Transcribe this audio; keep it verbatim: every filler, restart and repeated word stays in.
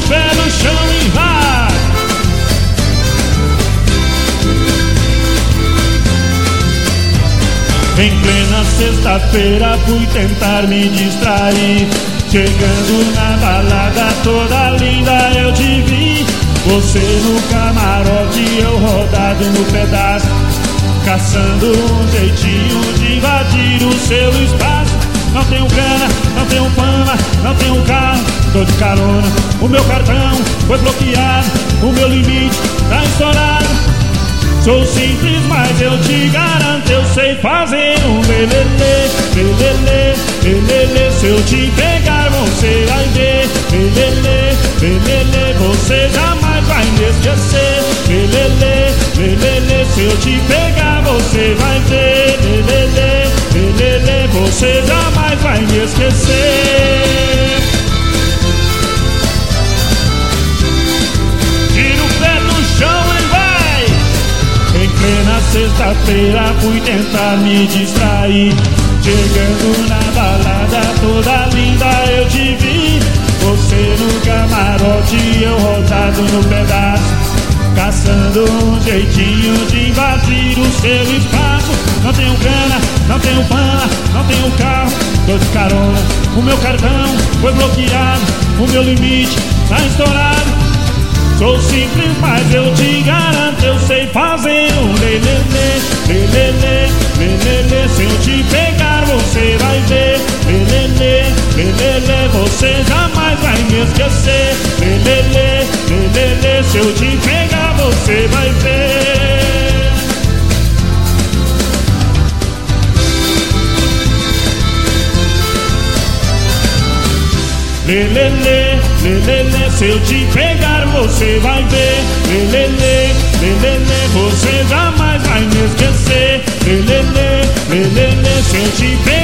pé no chão e vai. Em plena sexta-feira fui tentar me distrair. Chegando na balada toda linda eu te vi. Você no camarote, eu rodado no pedaço, caçando um jeitinho de invadir o seu espaço. Não tenho grana, não tenho fama, não tenho carro, tô de carona. O meu cartão foi bloqueado, o meu limite tá estourado. Sou simples, mas eu te garanto, eu sei fazer um lelele, lelele, lelele. Se eu te pegar, você vai ver, lelele, lelele. Você jamais vai me esquecer, lelele, lelele. Se eu te pegar, você vai ver, lelele, lelele. Você jamais vai me esquecer. Tira o pé do chão e vai. Em plena sexta-feira fui tentar me distrair. Chegando na balada toda linda eu te vi. Você no camarote, eu rodado no pedaço, caçando um jeitinho de invadir o seu espaço. Não tenho grana, não tenho fama, não tenho carro, tô de carona. O meu cartão foi bloqueado, o meu limite tá estourado. Sou simples, mas eu te garanto, eu sei fazer um lelele, lelele, lelele. Se eu te pegar, você vai ver, lelele, lelele. Você jamais vai me esquecer, lelele, lelele. Se eu te pegar, você vai ver. Lelele, lelele, se eu te pegar você vai ver. Lelele, lelele, você jamais vai me esquecer. Lelele, lelele, se eu te pegar